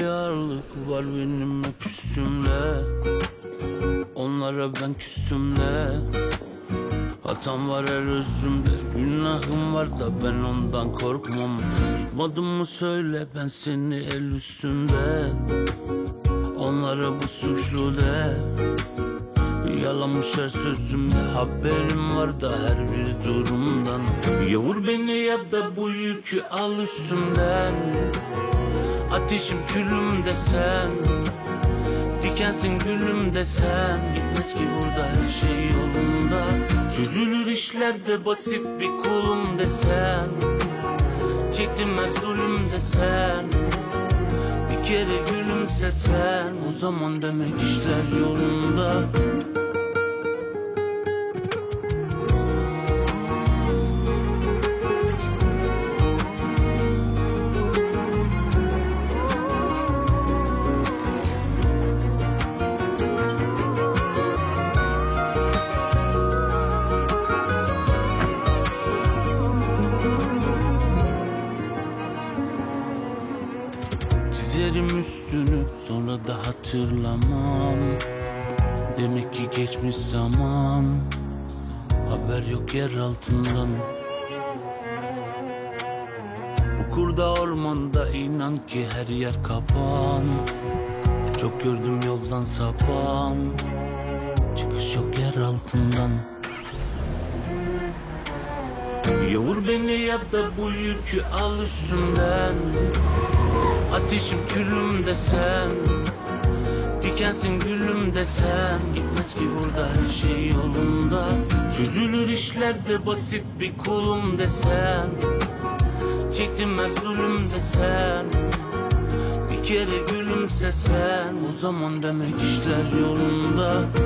bir ağırlık var benim hep üstümde. Onlara ben küstümde. Hatam var her özümde, günahım var da ben ondan korkmam. Tutmadım mı söyle ben seni el üstünde. Onlara bu suçlu de. Yalanmış her sözümde, haberim var da her bir durumdan. Ya vur beni ya da bu yükü al üstümden. Ateşim külüm desen, dikensin gülüm desem. Gitmez ki burada her şey yolunda. Çözülür işlerde basit bir kulum desem. Çektim her zulüm desen. Bir kere gülümsesen, o zaman demek işler yolunda. Çizerim üstünü sonra da hatırlamam. Demek ki geçmiş zaman, haber yok yer altından. Bu kurda ormanda inan ki her yer kapan. Çok gördüm yoldan sapan, çıkış yok yer altından. Ya vur beni ya da bu yükü al üstümden. Ateşim külüm desen, dikensin gülüm desen. Gitmez ki burada her şey yolunda. Çözülür işlerde basit bir kulum desen. Çektim her zulüm desen. Bir kere gülümsesen, o zaman demek işler yolunda.